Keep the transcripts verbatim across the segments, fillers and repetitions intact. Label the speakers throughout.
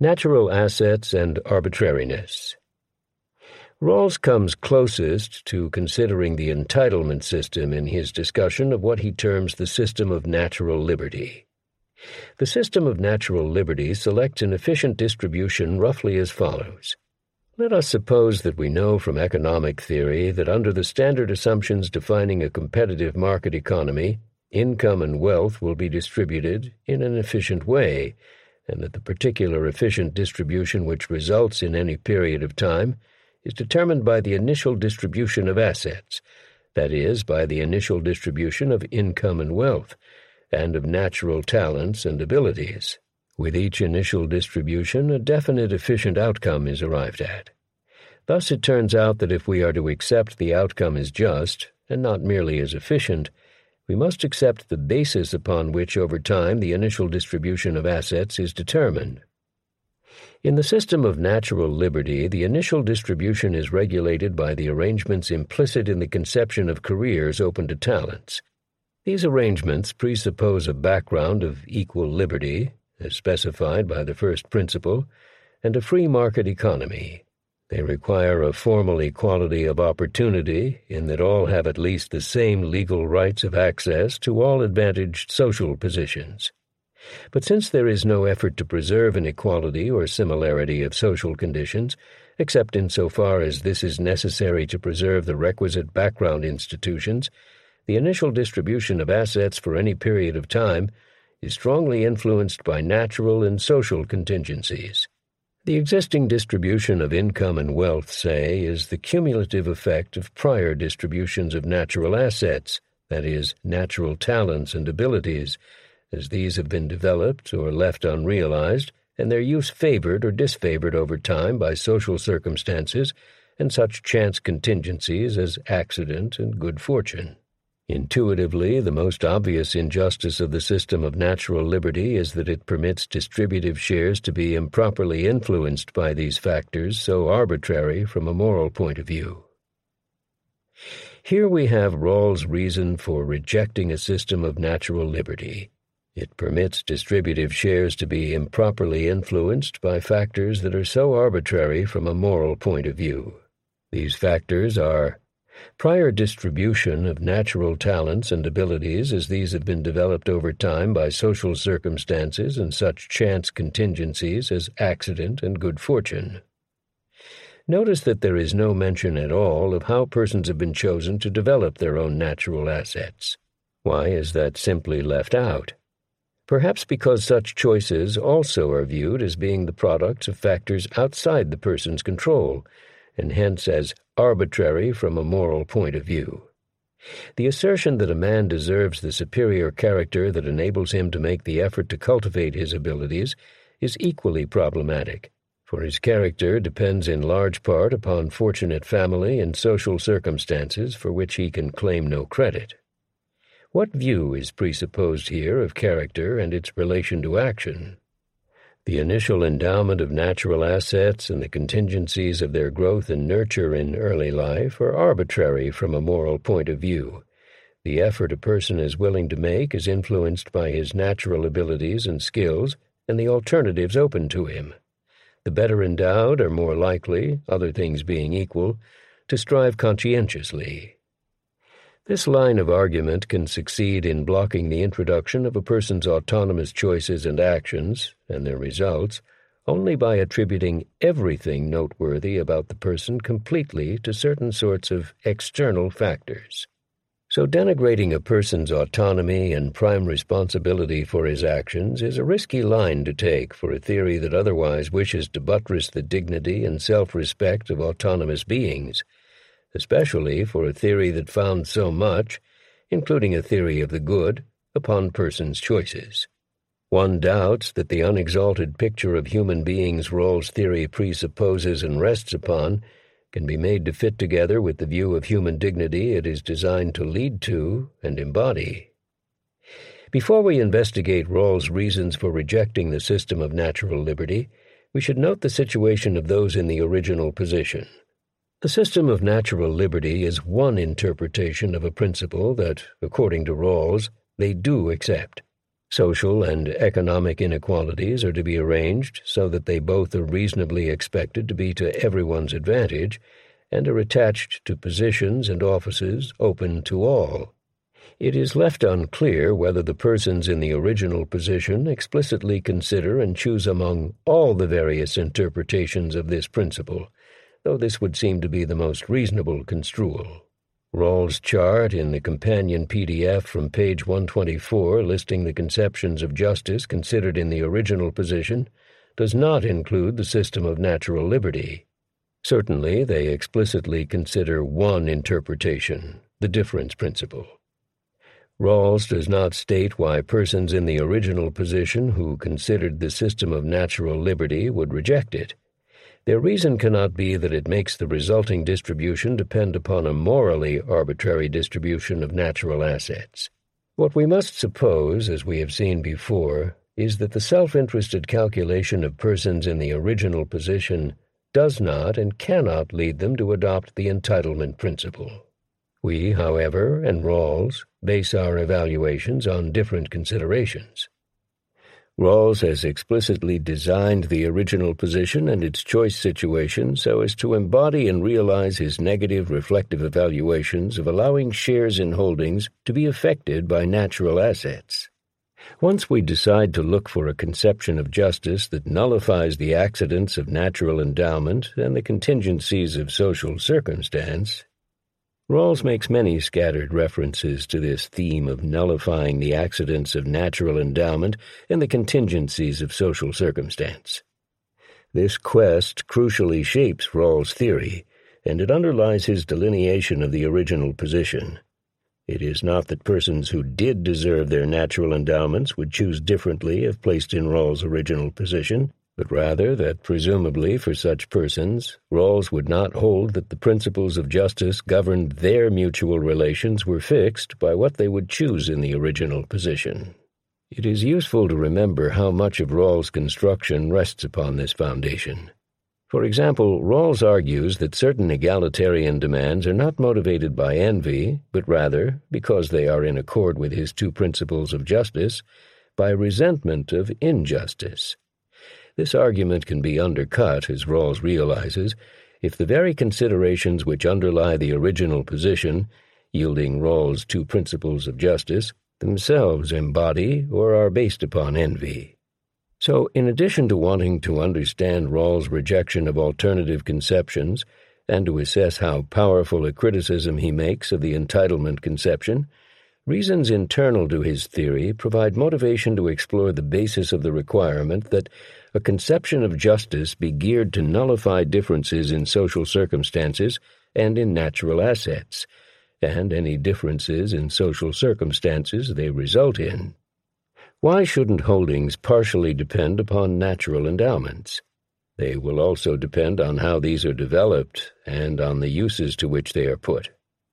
Speaker 1: Natural assets and arbitrariness. Rawls comes closest to considering the entitlement system in his discussion of what he terms the system of natural liberty. The system of natural liberty selects an efficient distribution roughly as follows. Let us suppose that we know from economic theory that under the standard assumptions defining a competitive market economy, income and wealth will be distributed in an efficient way, and that the particular efficient distribution which results in any period of time is determined by the initial distribution of assets, that is, by the initial distribution of income and wealth, and of natural talents and abilities. With each initial distribution, a definite efficient outcome is arrived at. Thus it turns out that if we are to accept the outcome as just, and not merely as efficient, we must accept the basis upon which over time the initial distribution of assets is determined. In the system of natural liberty, the initial distribution is regulated by the arrangements implicit in the conception of careers open to talents. These arrangements presuppose a background of equal liberty, as specified by the first principle, and a free market economy. They require a formal equality of opportunity in that all have at least the same legal rights of access to all advantaged social positions. But since there is no effort to preserve an equality or similarity of social conditions, except in so far as this is necessary to preserve the requisite background institutions, the initial distribution of assets for any period of time is strongly influenced by natural and social contingencies. The existing distribution of income and wealth, say, is the cumulative effect of prior distributions of natural assets, that is, natural talents and abilities, as these have been developed or left unrealized, and their use favored or disfavored over time by social circumstances and such chance contingencies as accident and good fortune. Intuitively, the most obvious injustice of the system of natural liberty is that it permits distributive shares to be improperly influenced by these factors so arbitrary from a moral point of view. Here we have Rawls' reason for rejecting a system of natural liberty. It permits distributive shares to be improperly influenced by factors that are so arbitrary from a moral point of view. These factors are prior distribution of natural talents and abilities as these have been developed over time by social circumstances and such chance contingencies as accident and good fortune. Notice that there is no mention at all of how persons have been chosen to develop their own natural assets. Why is that simply left out? Perhaps because such choices also are viewed as being the products of factors outside the person's control, and hence as arbitrary from a moral point of view. The assertion that a man deserves the superior character that enables him to make the effort to cultivate his abilities is equally problematic, for his character depends in large part upon fortunate family and social circumstances for which he can claim no credit. What view is presupposed here of character and its relation to action? The initial endowment of natural assets and the contingencies of their growth and nurture in early life are arbitrary from a moral point of view. The effort a person is willing to make is influenced by his natural abilities and skills and the alternatives open to him. The better endowed are more likely, other things being equal, to strive conscientiously. This line of argument can succeed in blocking the introduction of a person's autonomous choices and actions, and their results, only by attributing everything noteworthy about the person completely to certain sorts of external factors. So denigrating a person's autonomy and prime responsibility for his actions is a risky line to take for a theory that otherwise wishes to buttress the dignity and self-respect of autonomous beings, especially for a theory that found so much, including a theory of the good, upon persons' choices. One doubts that the unexalted picture of human beings Rawls' theory presupposes and rests upon can be made to fit together with the view of human dignity it is designed to lead to and embody. Before we investigate Rawls' reasons for rejecting the system of natural liberty, we should note the situation of those in the original position. The system of natural liberty is one interpretation of a principle that, according to Rawls, they do accept. Social and economic inequalities are to be arranged so that they both are reasonably expected to be to everyone's advantage and are attached to positions and offices open to all. It is left unclear whether the persons in the original position explicitly consider and choose among all the various interpretations of this principle, though this would seem to be the most reasonable construal. Rawls' chart in the companion P D F from page one twenty-four listing the conceptions of justice considered in the original position does not include the system of natural liberty. Certainly, they explicitly consider one interpretation, the difference principle. Rawls does not state why persons in the original position who considered the system of natural liberty would reject it. Their reason cannot be that it makes the resulting distribution depend upon a morally arbitrary distribution of natural assets. What we must suppose, as we have seen before, is that the self-interested calculation of persons in the original position does not and cannot lead them to adopt the entitlement principle. We, however, and Rawls, base our evaluations on different considerations. Rawls has explicitly designed the original position and its choice situation so as to embody and realize his negative reflective evaluations of allowing shares in holdings to be affected by natural assets. Once we decide to look for a conception of justice that nullifies the accidents of natural endowment and the contingencies of social circumstance, Rawls makes many scattered references to this theme of nullifying the accidents of natural endowment and the contingencies of social circumstance. This quest crucially shapes Rawls' theory, and it underlies his delineation of the original position. It is not that persons who did deserve their natural endowments would choose differently if placed in Rawls' original position, but rather that, presumably for such persons, Rawls would not hold that the principles of justice governed their mutual relations were fixed by what they would choose in the original position. It is useful to remember how much of Rawls' construction rests upon this foundation. For example, Rawls argues that certain egalitarian demands are not motivated by envy, but rather, because they are in accord with his two principles of justice, by resentment of injustice. This argument can be undercut, as Rawls realizes, if the very considerations which underlie the original position, yielding Rawls' two principles of justice, themselves embody or are based upon envy. So, in addition to wanting to understand Rawls' rejection of alternative conceptions and to assess how powerful a criticism he makes of the entitlement conception, reasons internal to his theory provide motivation to explore the basis of the requirement that a conception of justice be geared to nullify differences in social circumstances and in natural assets, and any differences in social circumstances they result in. Why shouldn't holdings partially depend upon natural endowments? They will also depend on how these are developed and on the uses to which they are put.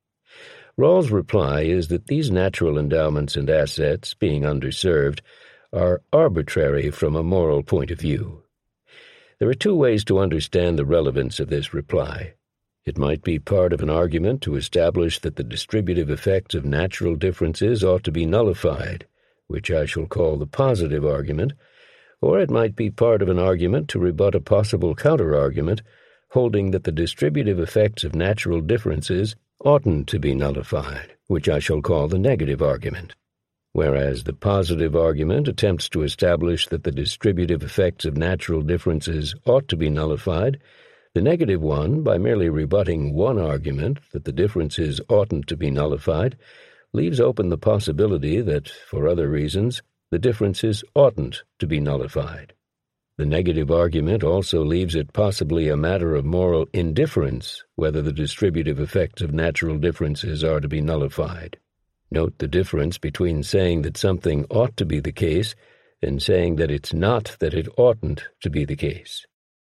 Speaker 1: Rawls' reply is that these natural endowments and assets, being underserved, are arbitrary from a moral point of view. There are two ways to understand the relevance of this reply. It might be part of an argument to establish that the distributive effects of natural differences ought to be nullified, which I shall call the positive argument, or it might be part of an argument to rebut a possible counter-argument holding that the distributive effects of natural differences oughtn't to be nullified, which I shall call the negative argument. Whereas the positive argument attempts to establish that the distributive effects of natural differences ought to be nullified, the negative one, by merely rebutting one argument that the differences oughtn't to be nullified, leaves open the possibility that, for other reasons, the differences oughtn't to be nullified. The negative argument also leaves it possibly a matter of moral indifference whether the distributive effects of natural differences are to be nullified. Note the difference between saying that something ought to be the case and saying that it's not that it oughtn't to be the case.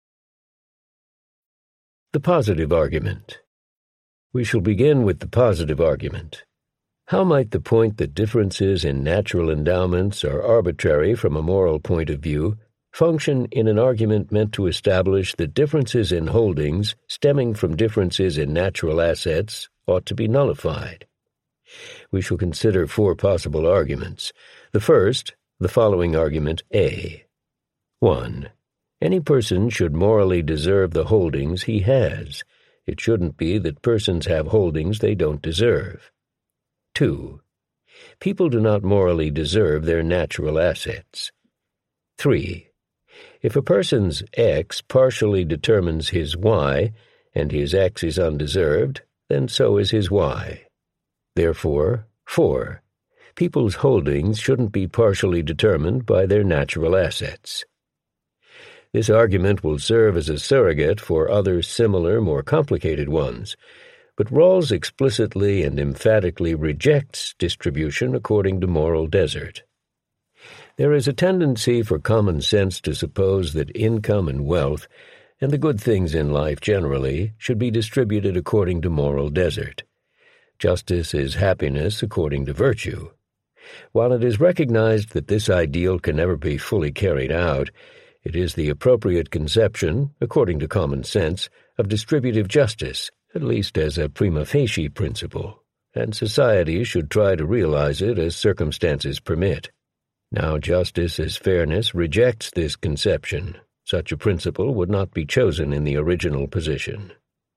Speaker 1: The positive argument. We shall begin with the positive argument. How might the point that differences in natural endowments are arbitrary from a moral point of view function in an argument meant to establish that differences in holdings stemming from differences in natural assets ought to be nullified? We shall consider four possible arguments. The first, the following argument A. one. Any person should morally deserve the holdings he has. It shouldn't be that persons have holdings they don't deserve. two. People do not morally deserve their natural assets. three. If a person's X partially determines his Y, and his X is undeserved, then so is his Y. Therefore, four. People's holdings shouldn't be partially determined by their natural assets. This argument will serve as a surrogate for other similar, more complicated ones, but Rawls explicitly and emphatically rejects distribution according to moral desert. There is a tendency for common sense to suppose that income and wealth, and the good things in life generally, should be distributed according to moral desert. Justice is happiness according to virtue. While it is recognized that this ideal can never be fully carried out, it is the appropriate conception, according to common sense, of distributive justice, at least as a prima facie principle, and society should try to realize it as circumstances permit. Now justice as fairness rejects this conception. Such a principle would not be chosen in the original position.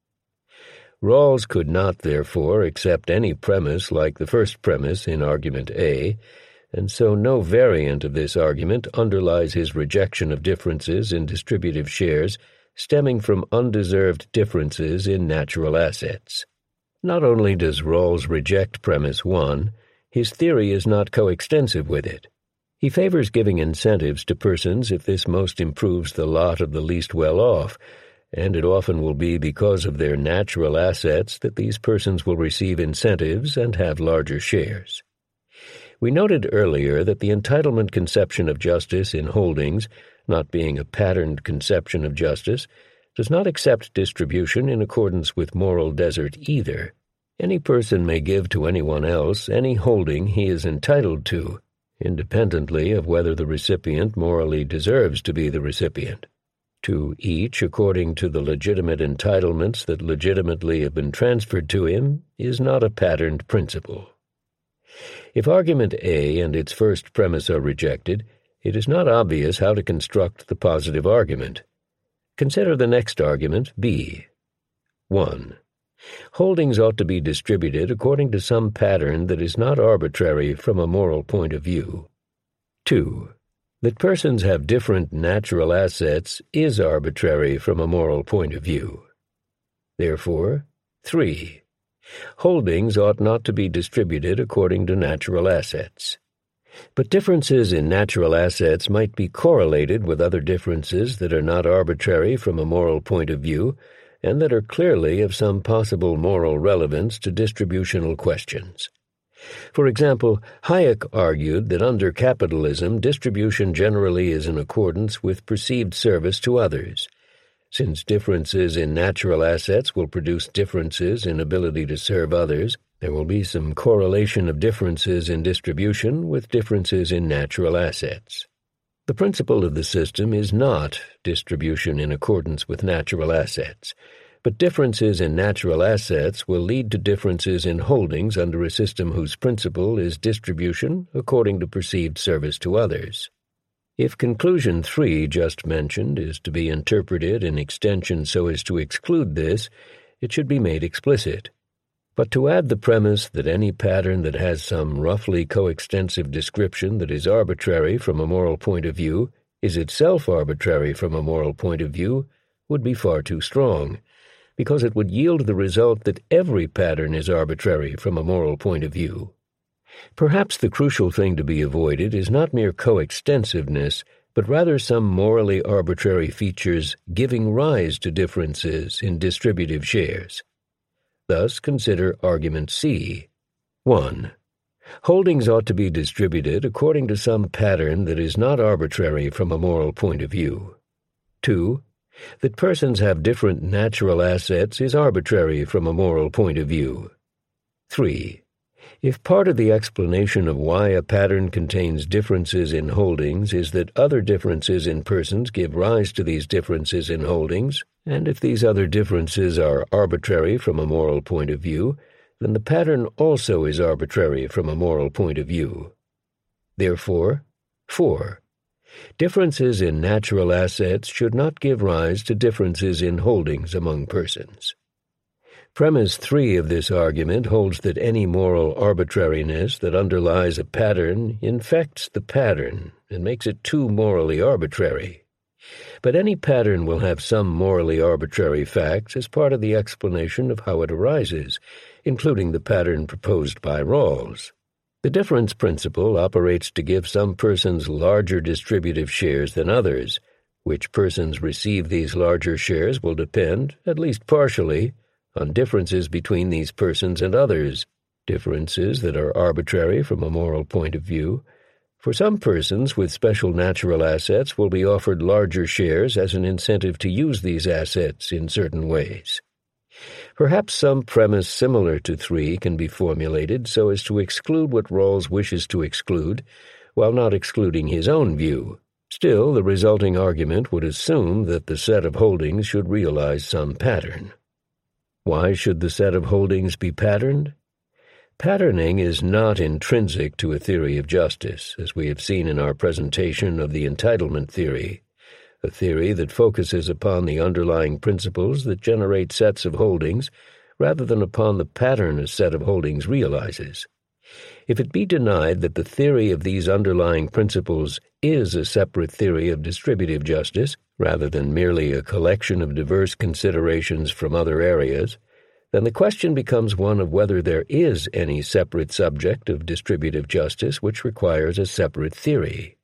Speaker 1: Rawls could not, therefore, accept any premise like the first premise in argument A, and so no variant of this argument underlies his rejection of differences in distributive shares stemming from undeserved differences in natural assets. Not only does Rawls reject premise one, his theory is not coextensive with it. He favors giving incentives to persons if this most improves the lot of the least well-off, and it often will be because of their natural assets that these persons will receive incentives and have larger shares. We noted earlier that the entitlement conception of justice in holdings, not being a patterned conception of justice, does not accept distribution in accordance with moral desert either. Any person may give to anyone else any holding he is entitled to, independently of whether the recipient morally deserves to be the recipient. To each, according to the legitimate entitlements that legitimately have been transferred to him, is not a patterned principle. If argument A and its first premise are rejected, it is not obvious how to construct the positive argument. Consider the next argument, B. one. Holdings ought to be distributed according to some pattern that is not arbitrary from a moral point of view. two. That persons have different natural assets is arbitrary from a moral point of view. Therefore, three. Holdings ought not to be distributed according to natural assets. But differences in natural assets might be correlated with other differences that are not arbitrary from a moral point of view, and that are clearly of some possible moral relevance to distributional questions. For example, Hayek argued that under capitalism, distribution generally is in accordance with perceived service to others. Since differences in natural assets will produce differences in ability to serve others, there will be some correlation of differences in distribution with differences in natural assets. The principle of the system is not distribution in accordance with natural assets, but differences in natural assets will lead to differences in holdings under a system whose principle is distribution according to perceived service to others. If conclusion three just mentioned is to be interpreted in extension so as to exclude this, it should be made explicit. But to add the premise that any pattern that has some roughly coextensive description that is arbitrary from a moral point of view is itself arbitrary from a moral point of view would be far too strong, because it would yield the result that every pattern is arbitrary from a moral point of view. Perhaps the crucial thing to be avoided is not mere coextensiveness, but rather some morally arbitrary features giving rise to differences in distributive shares. Thus, consider argument C. one. Holdings ought to be distributed according to some pattern that is not arbitrary from a moral point of view. two. That persons have different natural assets is arbitrary from a moral point of view. three. If part of the explanation of why a pattern contains differences in holdings is that other differences in persons give rise to these differences in holdings, and if these other differences are arbitrary from a moral point of view, then the pattern also is arbitrary from a moral point of view. Therefore, Four. Differences in natural assets should not give rise to differences in holdings among persons. Premise three of this argument holds that any moral arbitrariness that underlies a pattern infects the pattern and makes it too morally arbitrary. But any pattern will have some morally arbitrary facts as part of the explanation of how it arises, including the pattern proposed by Rawls. The difference principle operates to give some persons larger distributive shares than others. Which persons receive these larger shares will depend, at least partially, on differences between these persons and others, differences that are arbitrary from a moral point of view. For some persons with special natural assets will be offered larger shares as an incentive to use these assets in certain ways. Perhaps some premise similar to three can be formulated so as to exclude what Rawls wishes to exclude, while not excluding his own view. Still, the resulting argument would assume that the set of holdings should realize some pattern. Why should the set of holdings be patterned? Patterning is not intrinsic to a theory of justice, as we have seen in our presentation of the entitlement theory, a theory that focuses upon the underlying principles that generate sets of holdings rather than upon the pattern a set of holdings realizes. If it be denied that the theory of these underlying principles is a separate theory of distributive justice, rather than merely a collection of diverse considerations from other areas, then the question becomes one of whether there is any separate subject of distributive justice which requires a separate theory.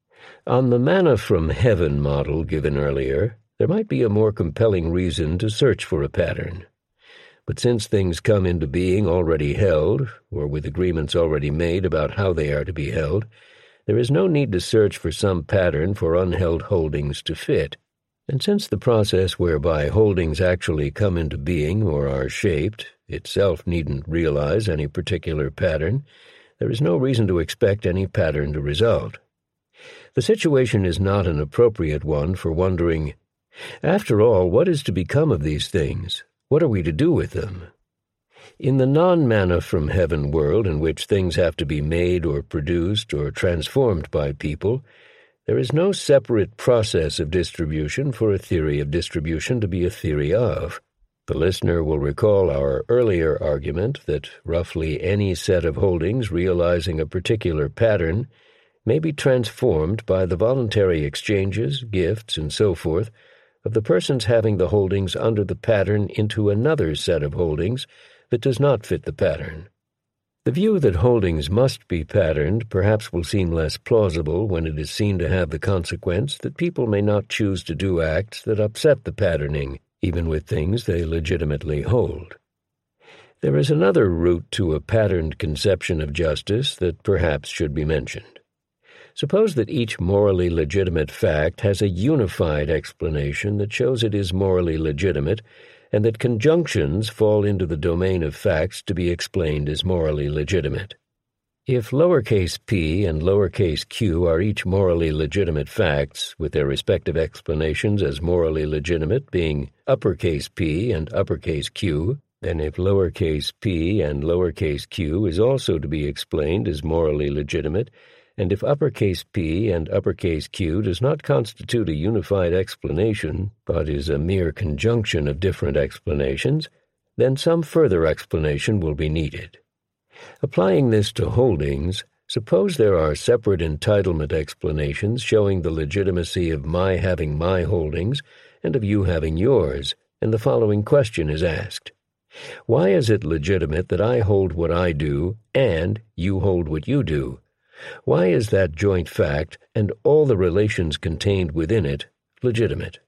Speaker 1: On the manna from heaven model given earlier, there might be a more compelling reason to search for a pattern. But since things come into being already held, or with agreements already made about how they are to be held, there is no need to search for some pattern for unheld holdings to fit. And since the process whereby holdings actually come into being or are shaped itself needn't realize any particular pattern, there is no reason to expect any pattern to result. The situation is not an appropriate one for wondering, after all, what is to become of these things? What are we to do with them? In the non-manna-from-heaven world in which things have to be made or produced or transformed by people, there is no separate process of distribution for a theory of distribution to be a theory of. The listener will recall our earlier argument that roughly any set of holdings realizing a particular pattern may be transformed by the voluntary exchanges, gifts, and so forth of the persons having the holdings under the pattern into another set of holdings that does not fit the pattern. The view that holdings must be patterned perhaps will seem less plausible when it is seen to have the consequence that people may not choose to do acts that upset the patterning, even with things they legitimately hold. There is another route to a patterned conception of justice that perhaps should be mentioned. Suppose that each morally legitimate fact has a unified explanation that shows it is morally legitimate, and that conjunctions fall into the domain of facts to be explained as morally legitimate. If lowercase p and lowercase q are each morally legitimate facts, with their respective explanations as morally legitimate being uppercase p and uppercase q, then if lowercase p and lowercase q is also to be explained as morally legitimate, and if uppercase p and uppercase q does not constitute a unified explanation, but is a mere conjunction of different explanations, then some further explanation will be needed. Applying this to holdings, suppose there are separate entitlement explanations showing the legitimacy of my having my holdings and of you having yours, and the following question is asked. Why is it legitimate that I hold what I do and you hold what you do? Why is that joint fact, and all the relations contained within it, legitimate?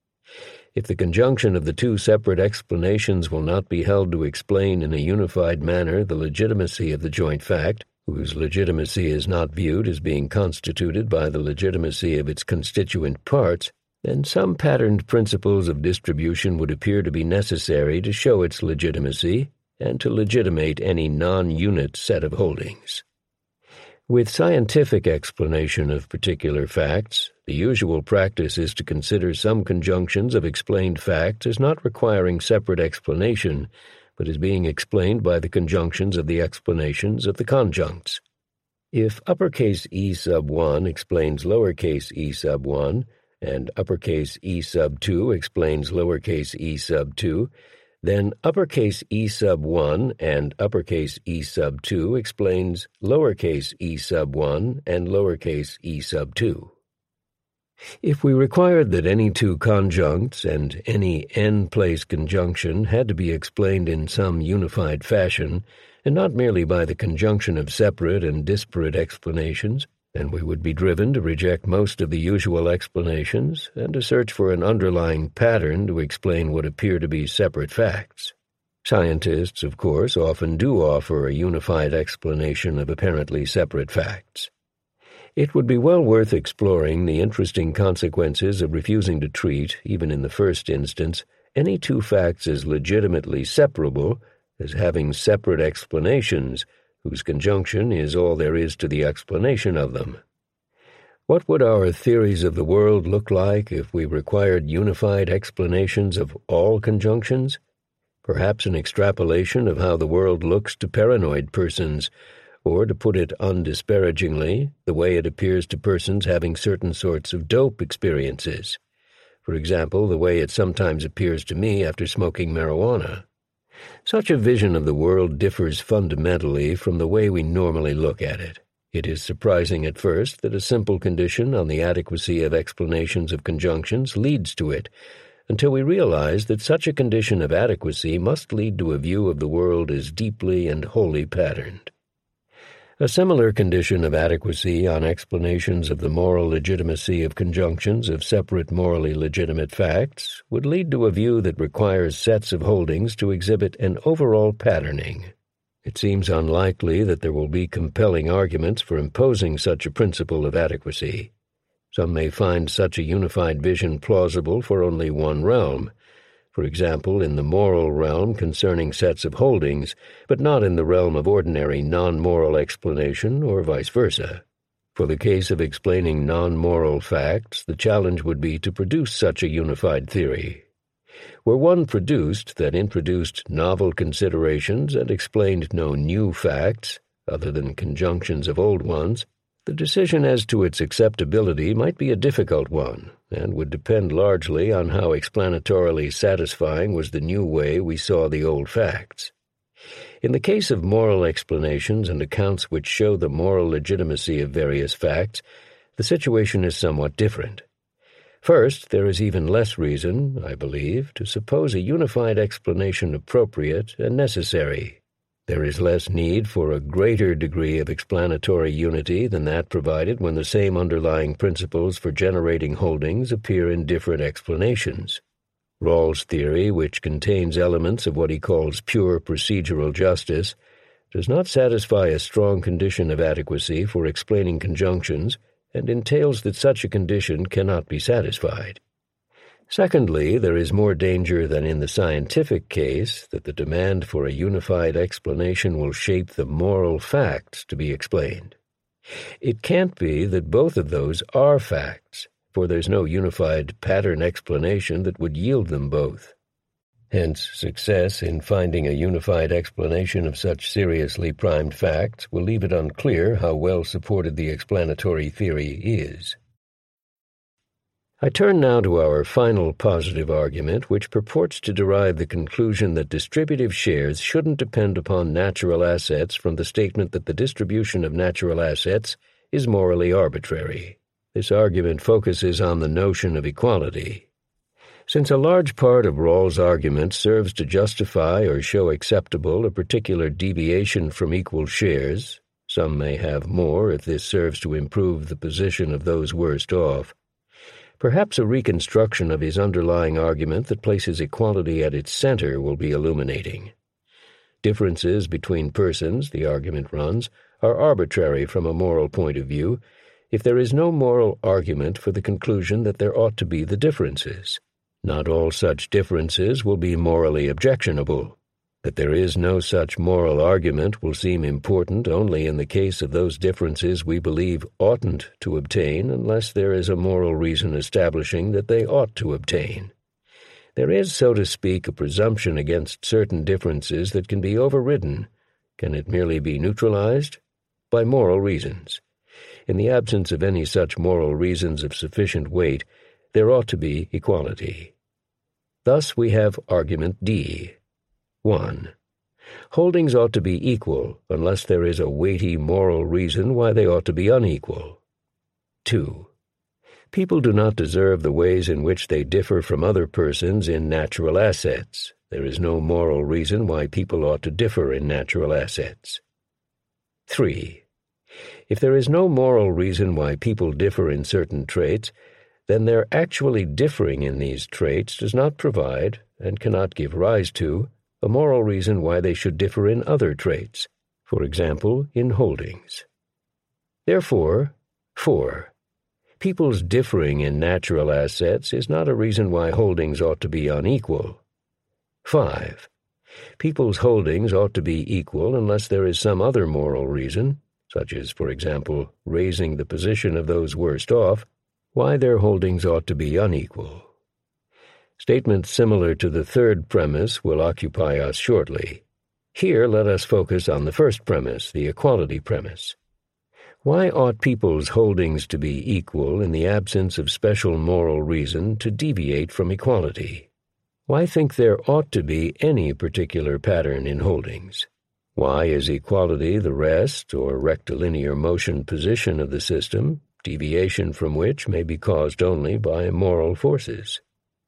Speaker 1: If the conjunction of the two separate explanations will not be held to explain in a unified manner the legitimacy of the joint fact, whose legitimacy is not viewed as being constituted by the legitimacy of its constituent parts, then some patterned principles of distribution would appear to be necessary to show its legitimacy and to legitimate any non-unit set of holdings. With scientific explanation of particular facts, the usual practice is to consider some conjunctions of explained facts as not requiring separate explanation, but as being explained by the conjunctions of the explanations of the conjuncts. If uppercase E sub one explains lowercase e sub one, and uppercase e sub two explains lowercase e sub two, then uppercase e sub one and uppercase e sub two explains lowercase e sub one and lowercase e sub two. If we required that any two conjuncts and any n-place conjunction had to be explained in some unified fashion, and not merely by the conjunction of separate and disparate explanations, then we would be driven to reject most of the usual explanations and to search for an underlying pattern to explain what appear to be separate facts. Scientists, of course, often do offer a unified explanation of apparently separate facts. It would be well worth exploring the interesting consequences of refusing to treat, even in the first instance, any two facts as legitimately separable, as having separate explanations, whose conjunction is all there is to the explanation of them. What would our theories of the world look like if we required unified explanations of all conjunctions? Perhaps an extrapolation of how the world looks to paranoid persons, or, to put it undisparagingly, the way it appears to persons having certain sorts of dope experiences. For example, the way it sometimes appears to me after smoking marijuana. Such a vision of the world differs fundamentally from the way we normally look at it. It is surprising at first that a simple condition on the adequacy of explanations of conjunctions leads to it, until we realize that such a condition of adequacy must lead to a view of the world as deeply and wholly patterned. A similar condition of adequacy on explanations of the moral legitimacy of conjunctions of separate morally legitimate facts would lead to a view that requires sets of holdings to exhibit an overall patterning. It seems unlikely that there will be compelling arguments for imposing such a principle of adequacy. Some may find such a unified vision plausible for only one realm, for example, in the moral realm concerning sets of holdings, but not in the realm of ordinary non-moral explanation, or vice versa. For the case of explaining non-moral facts, the challenge would be to produce such a unified theory. Were one produced that introduced novel considerations and explained no new facts, other than conjunctions of old ones, the decision as to its acceptability might be a difficult one, and would depend largely on how explanatorily satisfying was the new way we saw the old facts. In the case of moral explanations and accounts which show the moral legitimacy of various facts, the situation is somewhat different. First, there is even less reason, I believe, to suppose a unified explanation appropriate and necessary. There is less need for a greater degree of explanatory unity than that provided when the same underlying principles for generating holdings appear in different explanations. Rawls' theory, which contains elements of what he calls pure procedural justice, does not satisfy a strong condition of adequacy for explaining conjunctions and entails that such a condition cannot be satisfied. Secondly, there is more danger than in the scientific case that the demand for a unified explanation will shape the moral facts to be explained. It can't be that both of those are facts, for there's no unified pattern explanation that would yield them both. Hence, success in finding a unified explanation of such seriously primed facts will leave it unclear how well supported the explanatory theory is. I turn now to our final positive argument, which purports to derive the conclusion that distributive shares shouldn't depend upon natural assets from the statement that the distribution of natural assets is morally arbitrary. This argument focuses on the notion of equality. Since a large part of Rawls' argument serves to justify or show acceptable a particular deviation from equal shares, some may have more if this serves to improve the position of those worst off. Perhaps a reconstruction of his underlying argument that places equality at its center will be illuminating. Differences between persons, the argument runs, are arbitrary from a moral point of view, if there is no moral argument for the conclusion that there ought to be the differences. Not all such differences will be morally objectionable. That there is no such moral argument will seem important only in the case of those differences we believe oughtn't to obtain unless there is a moral reason establishing that they ought to obtain. There is, so to speak, a presumption against certain differences that can be overridden. Can it merely be neutralized? by moral reasons. In the absence of any such moral reasons of sufficient weight, there ought to be equality. Thus we have argument D. one. Holdings ought to be equal unless there is a weighty moral reason why they ought to be unequal. two. People do not deserve the ways in which they differ from other persons in natural assets. There is no moral reason why people ought to differ in natural assets. three. If there is no moral reason why people differ in certain traits, then their actually differing in these traits does not provide, and cannot give rise to, a moral reason why they should differ in other traits, for example, in holdings. Therefore, four. People's differing in natural assets is not a reason why holdings ought to be unequal. five. People's holdings ought to be equal unless there is some other moral reason, such as, for example, raising the position of those worst off, why their holdings ought to be unequal. Statements similar to the third premise will occupy us shortly. Here let us focus on the first premise, the equality premise. Why ought people's holdings to be equal in the absence of special moral reason to deviate from equality? Why think there ought to be any particular pattern in holdings? Why is equality the rest or rectilinear motion position of the system, deviation from which may be caused only by moral forces?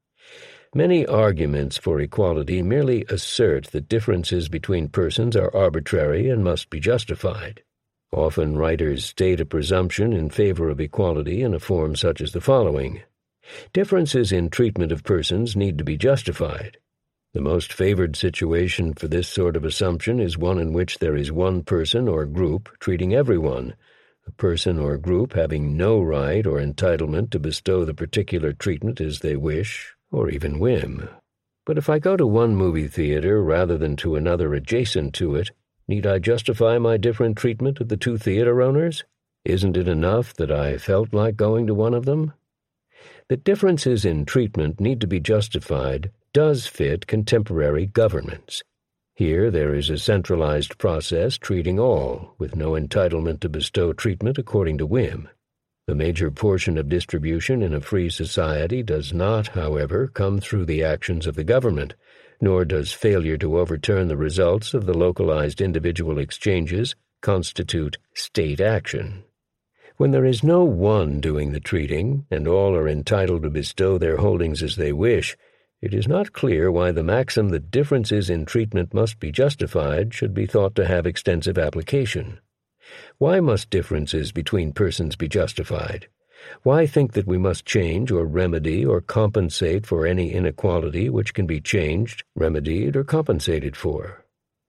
Speaker 1: Many arguments for equality merely assert that differences between persons are arbitrary and must be justified. Often writers state a presumption in favor of equality in a form such as the following: differences in treatment of persons need to be justified. The most favored situation for this sort of assumption is one in which there is one person or group treating everyone, a person or group having no right or entitlement to bestow the particular treatment as they wish or even whim. But if I go to one movie theater rather than to another adjacent to it, need I justify my different treatment of the two theater owners? Isn't it enough that I felt like going to one of them? That differences in treatment need to be justified does fit contemporary governments. Here there is a centralized process treating all, with no entitlement to bestow treatment according to whim. The major portion of distribution in a free society does not, however, come through the actions of the government, nor does failure to overturn the results of the localized individual exchanges constitute state action. When there is no one doing the treating, and all are entitled to bestow their holdings as they wish, it is not clear why the maxim that differences in treatment must be justified should be thought to have extensive application. Why must differences between persons be justified? Why think that we must change or remedy or compensate for any inequality which can be changed, remedied, or compensated for?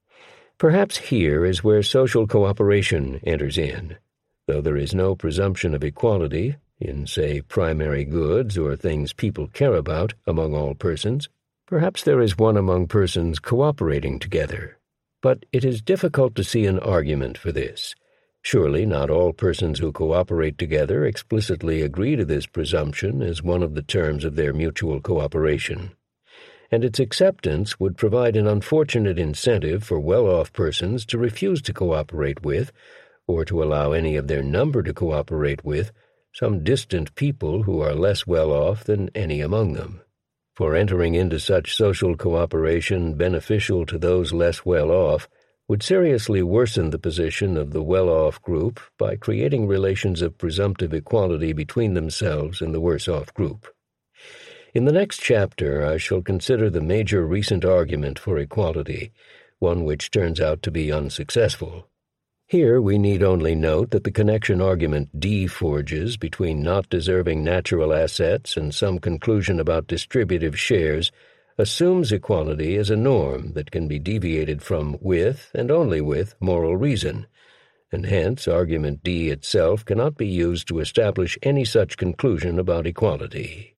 Speaker 1: Perhaps here is where social cooperation enters in. Though there is no presumption of equality, in, say, primary goods or things people care about among all persons, perhaps there is one among persons cooperating together. But it is difficult to see an argument for this. Surely not all persons who cooperate together explicitly agree to this presumption as one of the terms of their mutual cooperation. And its acceptance would provide an unfortunate incentive for well-off persons to refuse to cooperate with, or to allow any of their number to cooperate with, some distant people who are less well-off than any among them. For entering into such social cooperation beneficial to those less well-off would seriously worsen the position of the well-off group by creating relations of presumptive equality between themselves and the worse-off group. In the next chapter I shall consider the major recent argument for equality, one which turns out to be unsuccessful. Here we need only note that the connection argument D forges between not deserving natural assets and some conclusion about distributive shares assumes equality as a norm that can be deviated from with, and only with, moral reason, and hence argument D itself cannot be used to establish any such conclusion about equality.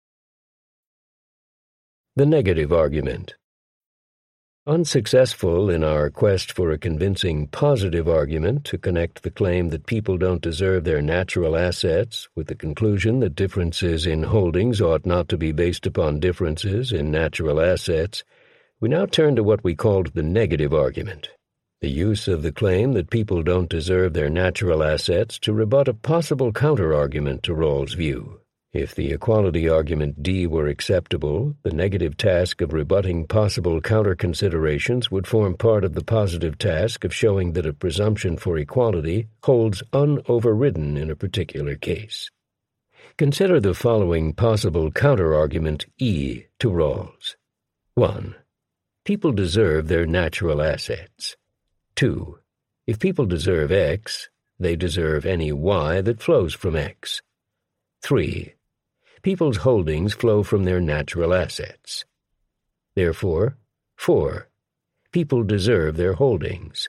Speaker 1: The negative argument. Unsuccessful in our quest for a convincing positive argument to connect the claim that people don't deserve their natural assets with the conclusion that differences in holdings ought not to be based upon differences in natural assets, we now turn to what we called the negative argument. the use of the claim that people don't deserve their natural assets to rebut a possible counter-argument to Rawls' view. If the equality argument D were acceptable, the negative task of rebutting possible counter-considerations would form part of the positive task of showing that a presumption for equality holds unoverridden in a particular case. Consider the following possible counter-argument E to Rawls. one. People deserve their natural assets. two. If people deserve X, they deserve any Y that flows from X. three. People's holdings flow from their natural assets. Therefore, four. People deserve their holdings.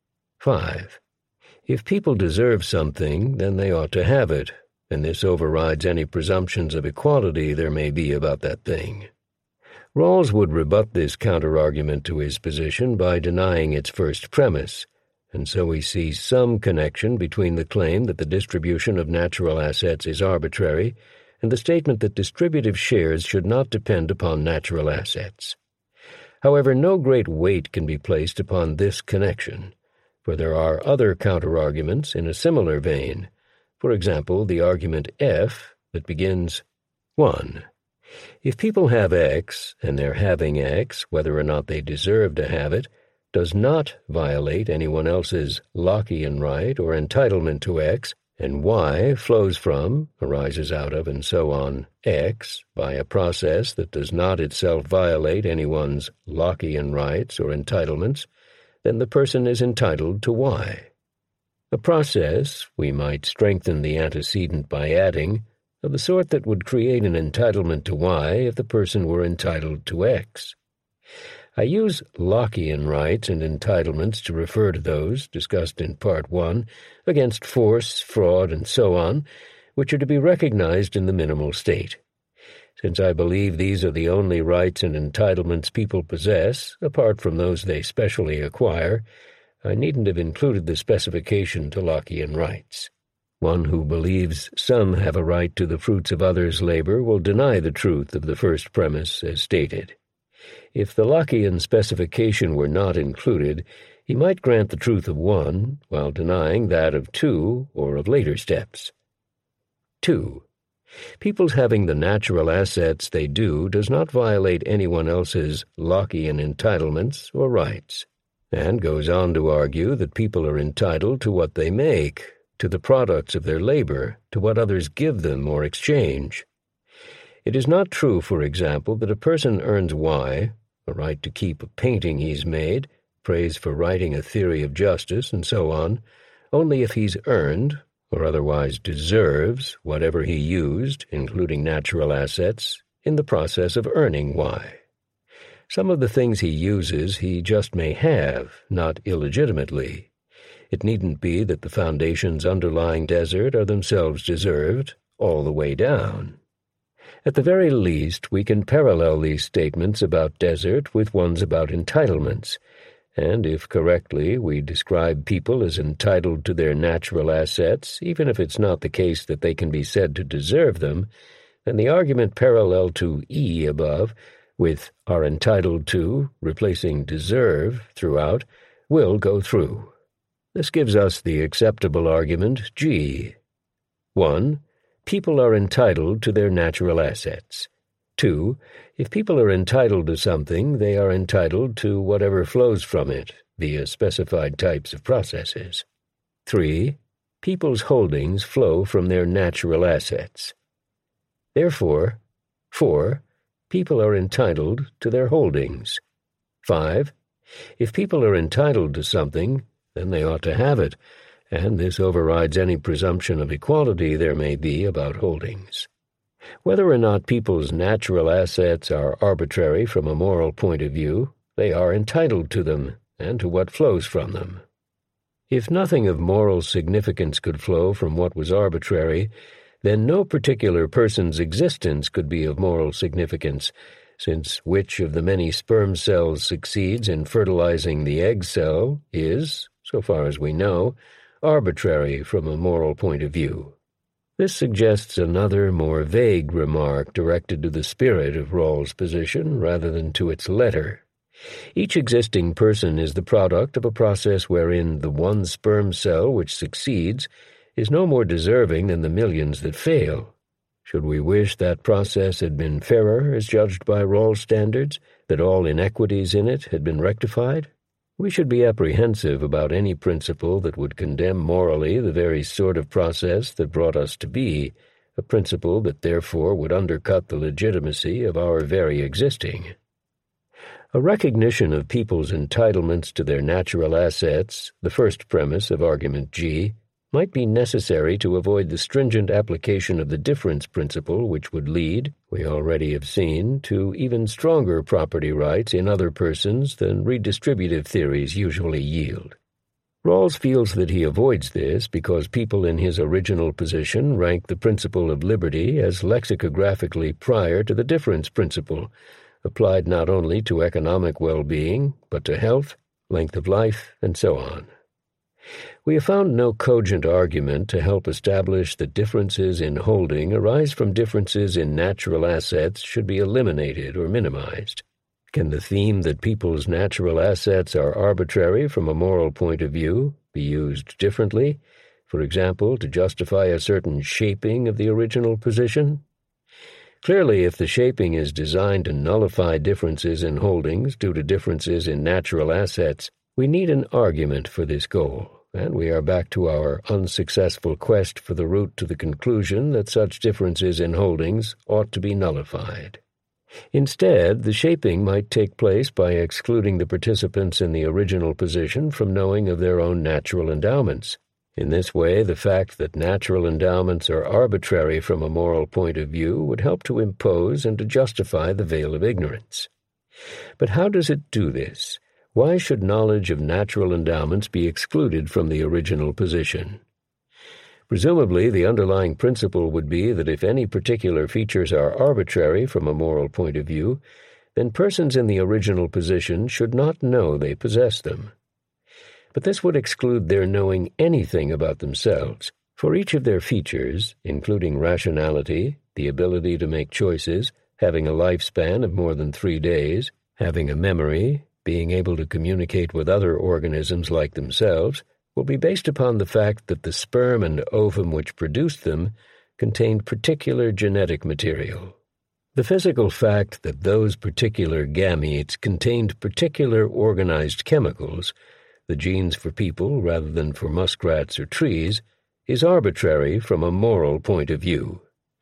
Speaker 1: five. If people deserve something, then they ought to have it, and this overrides any presumptions of equality there may be about that thing. Rawls would rebut this counter-argument to his position by denying its first premise, and so we see some connection between the claim that the distribution of natural assets is arbitrary and the statement that distributive shares should not depend upon natural assets. However, no great weight can be placed upon this connection, for there are other counter-arguments in a similar vein. For example, the argument F that begins, one. If people have X, and their having X, whether or not they deserve to have it, does not violate anyone else's Lockean right or entitlement to X, and Y flows from, arises out of, and so on, X, by a process that does not itself violate anyone's Lockean rights or entitlements, then the person is entitled to Y. A process, we might strengthen the antecedent by adding, of the sort that would create an entitlement to Y if the person were entitled to X. I use Lockean rights and entitlements to refer to those, discussed in Part one, against force, fraud, and so on, which are to be recognized in the minimal state. Since I believe these are the only rights and entitlements people possess, apart from those they specially acquire, I needn't have included the specification to Lockean rights. One who believes some have a right to the fruits of others' labor will deny the truth of the first premise as stated. If the Lockean specification were not included, he might grant the truth of one, while denying that of two or of later steps. two. People's having the natural assets they do does not violate anyone else's Lockean entitlements or rights, and goes on to argue that people are entitled to what they make, to the products of their labor, to what others give them or exchange. It is not true, for example, that a person earns Y, a right to keep a painting he's made, praise for writing a theory of justice, and so on, only if he's earned, or otherwise deserves, whatever he used, including natural assets, in the process of earning Y. Some of the things he uses he just may have, not illegitimately. It needn't be that the foundations underlying desert are themselves deserved, all the way down. At the very least, we can parallel these statements about desert with ones about entitlements, and if correctly we describe people as entitled to their natural assets, even if it's not the case that they can be said to deserve them, then the argument parallel to E above, with are entitled to, replacing deserve throughout, will go through. This gives us the acceptable argument G. one. People are entitled to their natural assets. two. If people are entitled to something, they are entitled to whatever flows from it, via specified types of processes. three. People's holdings flow from their natural assets. Therefore, four. People are entitled to their holdings. five. If people are entitled to something, then they ought to have it, and this overrides any presumption of equality there may be about holdings. Whether or not people's natural assets are arbitrary from a moral point of view, they are entitled to them, and to what flows from them. If nothing of moral significance could flow from what was arbitrary, then no particular person's existence could be of moral significance, since which of the many sperm cells succeeds in fertilizing the egg cell is, so far as we know, arbitrary from a moral point of view. This suggests another, more vague remark directed to the spirit of Rawls' position rather than to its letter. Each existing person is the product of a process wherein the one sperm cell which succeeds is no more deserving than the millions that fail. Should we wish that process had been fairer as judged by Rawls' standards, that all inequities in it had been rectified? We should be apprehensive about any principle that would condemn morally the very sort of process that brought us to be, a principle that therefore would undercut the legitimacy of our very existing. A recognition of people's entitlements to their natural assets, the first premise of argument G, might be necessary to avoid the stringent application of the difference principle which would lead, we already have seen, to even stronger property rights in other persons than redistributive theories usually yield. Rawls feels that he avoids this because people in his original position rank the principle of liberty as lexicographically prior to the difference principle, applied not only to economic well-being, but to health, length of life, and so on. We have found no cogent argument to help establish that differences in holding arise from differences in natural assets should be eliminated or minimized. Can the theme that people's natural assets are arbitrary from a moral point of view be used differently, for example, to justify a certain shaping of the original position? Clearly, if the shaping is designed to nullify differences in holdings due to differences in natural assets, we need an argument for this goal, and we are back to our unsuccessful quest for the route to the conclusion that such differences in holdings ought to be nullified. Instead, the shaping might take place by excluding the participants in the original position from knowing of their own natural endowments. In this way, the fact that natural endowments are arbitrary from a moral point of view would help to impose and to justify the veil of ignorance. But how does it do this? Why should knowledge of natural endowments be excluded from the original position? Presumably, the underlying principle would be that if any particular features are arbitrary from a moral point of view, then persons in the original position should not know they possess them. But this would exclude their knowing anything about themselves, for each of their features, including rationality, the ability to make choices, having a lifespan of more than three days, having a memory, being able to communicate with other organisms like themselves, will be based upon the fact that the sperm and ovum which produced them contained particular genetic material. The physical fact that those particular gametes contained particular organized chemicals, the genes for people rather than for muskrats or trees, is arbitrary from a moral point of view.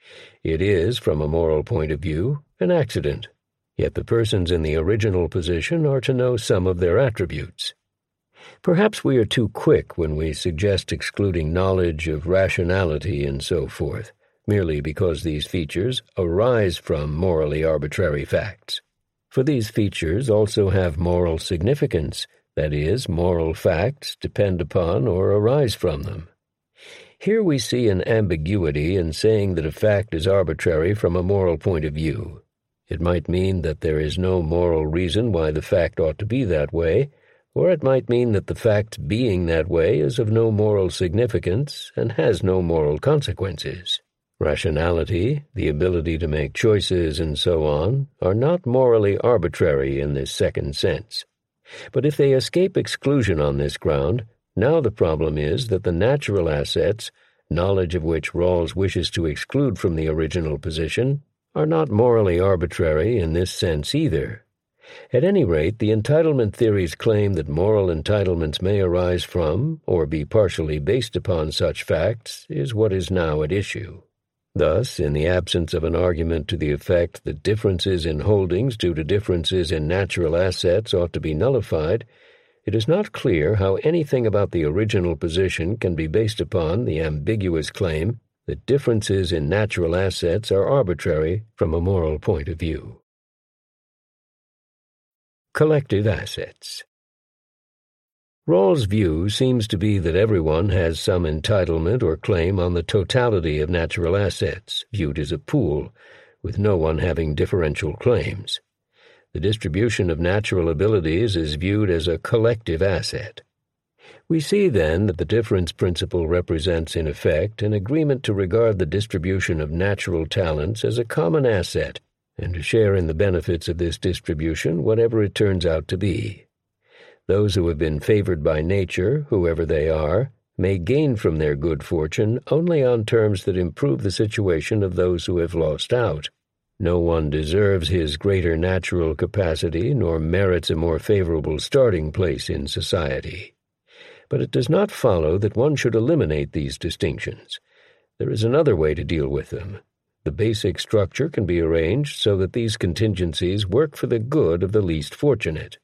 Speaker 1: It is, from a moral point of view, an accident. Yet the persons in the original position are to know some of their attributes. Perhaps we are too quick when we suggest excluding knowledge of rationality and so forth, merely because these features arise from morally arbitrary facts. For these features also have moral significance, that is, moral facts depend upon or arise from them. Here we see an ambiguity in saying that a fact is arbitrary from a moral point of view. It might mean that there is no moral reason why the fact ought to be that way, or it might mean that the fact being that way is of no moral significance and has no moral consequences. Rationality, the ability to make choices, and so on, are not morally arbitrary in this second sense. But if they escape exclusion on this ground, now the problem is that the natural assets, knowledge of which Rawls wishes to exclude from the original position, are not morally arbitrary in this sense either. At any rate, the entitlement theories claim that moral entitlements may arise from, or be partially based upon such facts, is what is now at issue. Thus, in the absence of an argument to the effect that differences in holdings due to differences in natural assets ought to be nullified, it is not clear how anything about the original position can be based upon the ambiguous claim that differences in natural assets are arbitrary from a moral point of view. Collective assets. Rawls' view seems to be that everyone has some entitlement or claim on the totality of natural assets, viewed as a pool, with no one having differential claims. The distribution of natural abilities is viewed as a collective asset. We see, then, that the difference principle represents, in effect, an agreement to regard the distribution of natural talents as a common asset, and to share in the benefits of this distribution, whatever it turns out to be. Those who have been favored by nature, whoever they are, may gain from their good fortune only on terms that improve the situation of those who have lost out. No one deserves his greater natural capacity nor merits a more favorable starting place in society. But it does not follow that one should eliminate these distinctions. There is another way to deal with them. The basic structure can be arranged so that these contingencies work for the good of the least fortunate.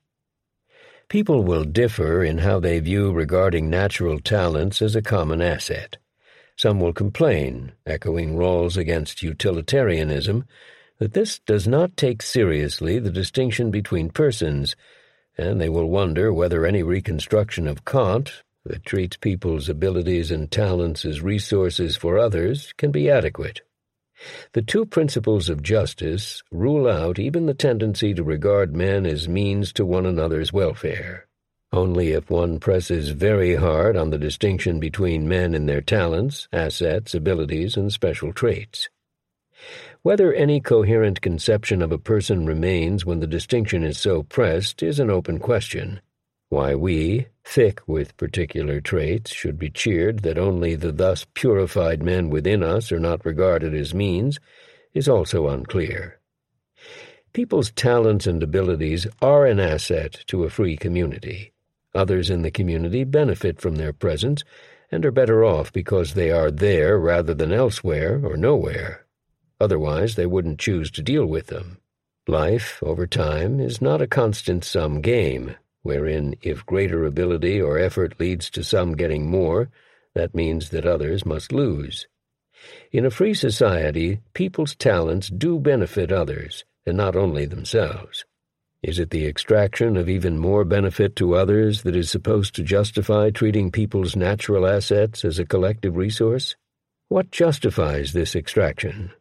Speaker 1: People will differ in how they view regarding natural talents as a common asset. Some will complain, echoing Rawls against utilitarianism, that this does not take seriously the distinction between persons, and they will wonder whether any reconstruction of Kant, that treats people's abilities and talents as resources for others, can be adequate. The two principles of justice rule out even the tendency to regard men as means to one another's welfare. Only if one presses very hard on the distinction between men and their talents, assets, abilities, and special traits. Whether any coherent conception of a person remains when the distinction is so pressed is an open question. Why we, thick with particular traits, should be cheered that only the thus purified men within us are not regarded as means is also unclear. People's talents and abilities are an asset to a free community. Others in the community benefit from their presence and are better off because they are there rather than elsewhere or nowhere. Otherwise, they wouldn't choose to deal with them. Life, over time, is not a constant-sum game, wherein if greater ability or effort leads to some getting more, that means that others must lose. In a free society, people's talents do benefit others, and not only themselves. Is it the extraction of even more benefit to others that is supposed to justify treating people's natural assets as a collective resource? What justifies this extraction?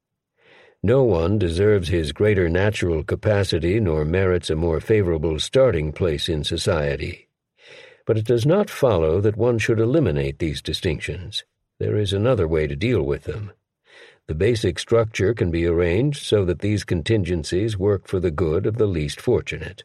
Speaker 1: No one deserves his greater natural capacity nor merits a more favorable starting place in society. But it does not follow that one should eliminate these distinctions. There is another way to deal with them. The basic structure can be arranged so that these contingencies work for the good of the least fortunate.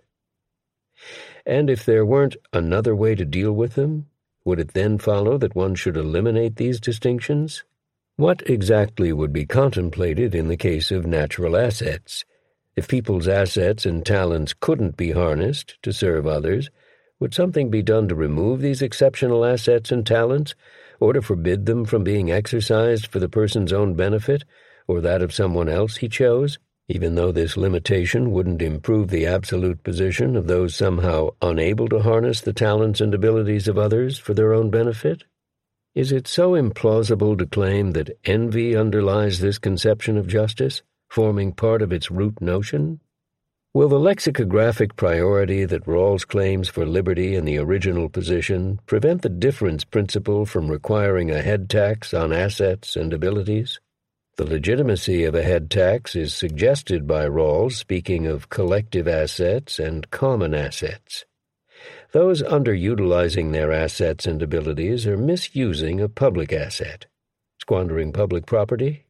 Speaker 1: And if there weren't another way to deal with them, would it then follow that one should eliminate these distinctions? What exactly would be contemplated in the case of natural assets? If people's assets and talents couldn't be harnessed to serve others, would something be done to remove these exceptional assets and talents, or to forbid them from being exercised for the person's own benefit, or that of someone else he chose, even though this limitation wouldn't improve the absolute position of those somehow unable to harness the talents and abilities of others for their own benefit? Is it so implausible to claim that envy underlies this conception of justice, forming part of its root notion? Will the lexicographic priority that Rawls claims for liberty in the original position prevent the difference principle from requiring a head tax on assets and abilities? The legitimacy of a head tax is suggested by Rawls speaking of collective assets and common assets. Those underutilizing their assets and abilities are misusing a public asset, squandering public property.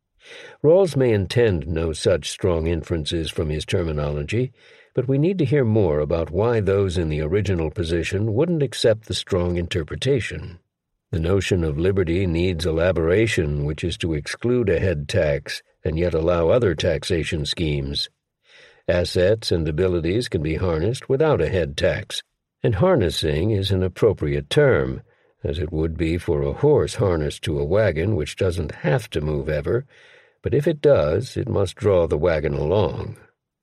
Speaker 1: Rawls may intend no such strong inferences from his terminology, but we need to hear more about why those in the original position wouldn't accept the strong interpretation. The notion of liberty needs elaboration, which is to exclude a head tax and yet allow other taxation schemes. Assets and abilities can be harnessed without a head tax, and harnessing is an appropriate term, as it would be for a horse harnessed to a wagon which doesn't have to move ever, but if it does, it must draw the wagon along.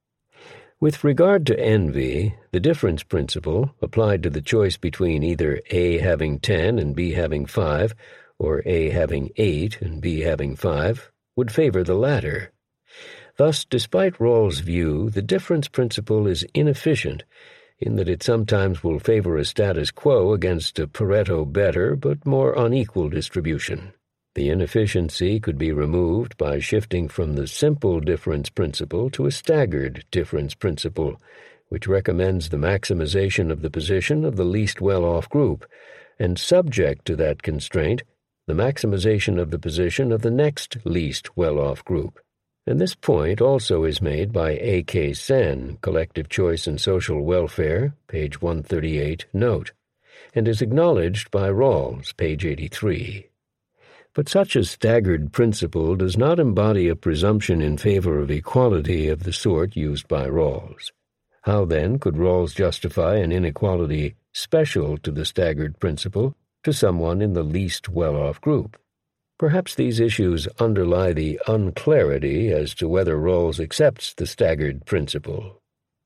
Speaker 1: With regard to envy, the difference principle, applied to the choice between either A having ten and B having five, or A having eight and B having five, would favor the latter. Thus, despite Rawls' view, the difference principle is inefficient, in that it sometimes will favor a status quo against a Pareto better but more unequal distribution. The inefficiency could be removed by shifting from the simple difference principle to a staggered difference principle, which recommends the maximization of the position of the least well-off group, and subject to that constraint, the maximization of the position of the next least well-off group. And this point also is made by A K Sen, Collective Choice and Social Welfare, page one thirty-eight, note, and is acknowledged by Rawls, page eighty-three. But such a staggered principle does not embody a presumption in favor of equality of the sort used by Rawls. How, then, could Rawls justify an inequality special to the staggered principle to someone in the least well-off group? Perhaps these issues underlie the unclarity as to whether Rawls accepts the staggered principle.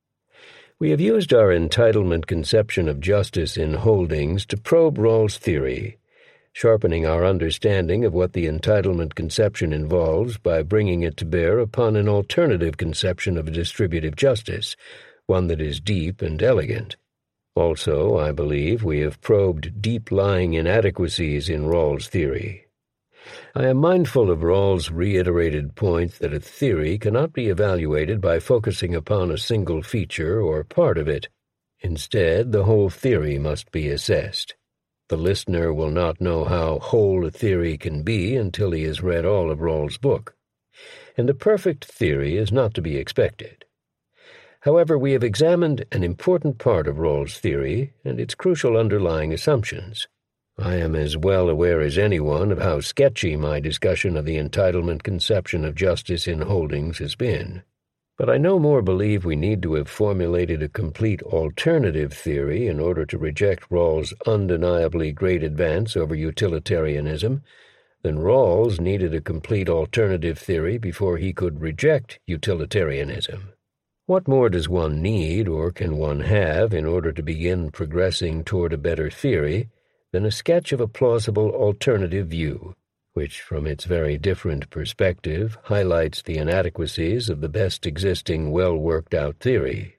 Speaker 1: We have used our entitlement conception of justice in Holdings to probe Rawls' theory, sharpening our understanding of what the entitlement conception involves by bringing it to bear upon an alternative conception of distributive justice, one that is deep and elegant. Also, I believe, we have probed deep-lying inadequacies in Rawls' theory. I am mindful of Rawls' reiterated point that a theory cannot be evaluated by focusing upon a single feature or part of it. Instead, the whole theory must be assessed. The listener will not know how whole a theory can be until he has read all of Rawls' book, and a perfect theory is not to be expected. However, we have examined an important part of Rawls' theory and its crucial underlying assumptions. I am as well aware as anyone of how sketchy my discussion of the entitlement conception of justice in Holdings has been. But I no more believe we need to have formulated a complete alternative theory in order to reject Rawls' undeniably great advance over utilitarianism than Rawls needed a complete alternative theory before he could reject utilitarianism. What more does one need, or can one have, in order to begin progressing toward a better theory than a sketch of a plausible alternative view, which, from its very different perspective, highlights the inadequacies of the best existing well-worked-out theory?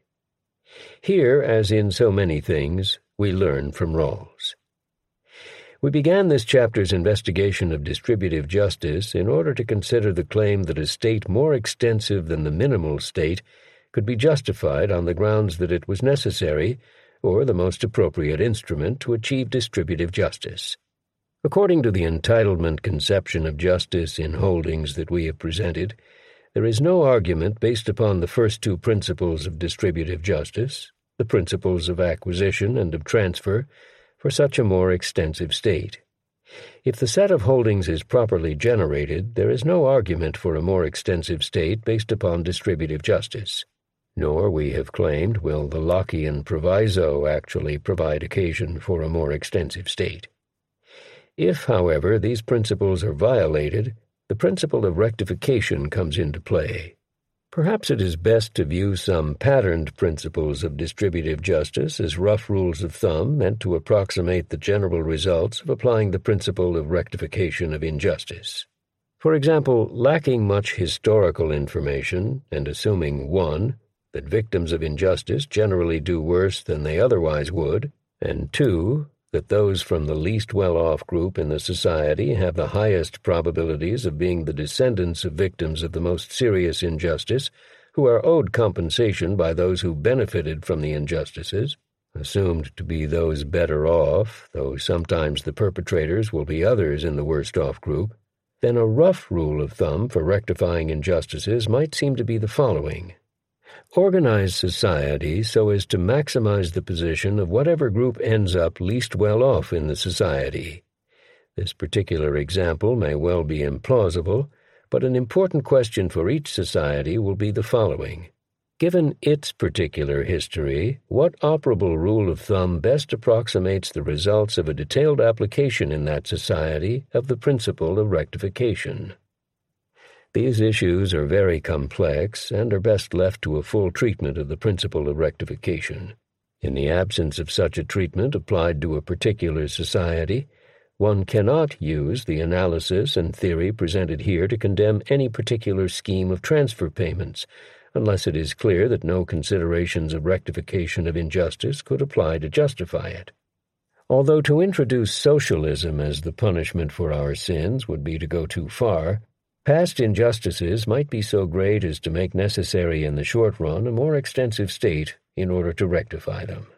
Speaker 1: Here, as in so many things, we learn from Rawls. We began this chapter's investigation of distributive justice in order to consider the claim that a state more extensive than the minimal state could be justified on the grounds that it was necessary, or the most appropriate instrument, to achieve distributive justice. According to the entitlement conception of justice in Holdings that we have presented, there is no argument based upon the first two principles of distributive justice, the principles of acquisition and of transfer, for such a more extensive state. If the set of holdings is properly generated, there is no argument for a more extensive state based upon distributive justice. Nor, we have claimed, will the Lockean proviso actually provide occasion for a more extensive state. If, however, these principles are violated, the principle of rectification comes into play. Perhaps it is best to view some patterned principles of distributive justice as rough rules of thumb meant to approximate the general results of applying the principle of rectification of injustice. For example, lacking much historical information, and assuming one, that victims of injustice generally do worse than they otherwise would, and two, that those from the least well-off group in the society have the highest probabilities of being the descendants of victims of the most serious injustice, who are owed compensation by those who benefited from the injustices, assumed to be those better off, though sometimes the perpetrators will be others in the worst-off group, then a rough rule of thumb for rectifying injustices might seem to be the following. Organize society so as to maximize the position of whatever group ends up least well off in the society. This particular example may well be implausible, but an important question for each society will be the following. Given its particular history, what operable rule of thumb best approximates the results of a detailed application in that society of the principle of rectification? These issues are very complex and are best left to a full treatment of the principle of rectification. In the absence of such a treatment applied to a particular society, one cannot use the analysis and theory presented here to condemn any particular scheme of transfer payments, unless it is clear that no considerations of rectification of injustice could apply to justify it. Although to introduce socialism as the punishment for our sins would be to go too far, past injustices might be so great as to make necessary in the short run a more extensive state in order to rectify them.